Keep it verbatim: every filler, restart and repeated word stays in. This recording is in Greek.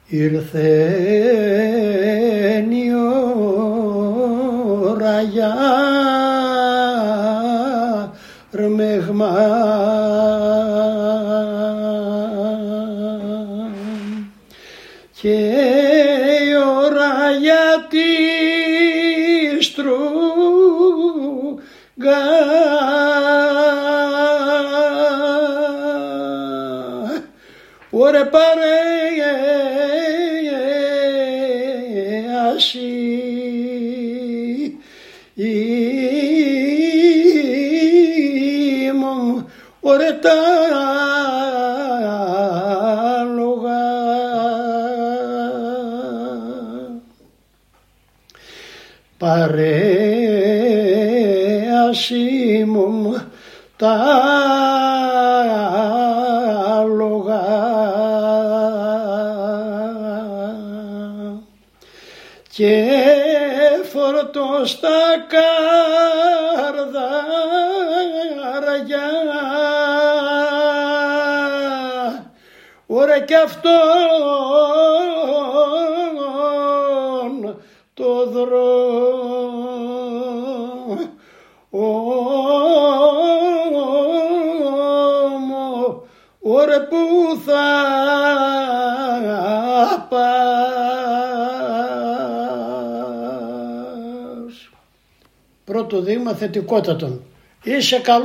Ήρθε η ώρα για ρμεγμά και η ώρα για τη στρούγκα ωρε παρέαση ήμουν ωρε τα άλογα παρέαση μου τα άλογα και φορτώστα καρδάρια ωρε κι αυτόν το δρόμο ωρε που θα πας. Πρώτο δείγμα θετικότατον. Είσαι καλό.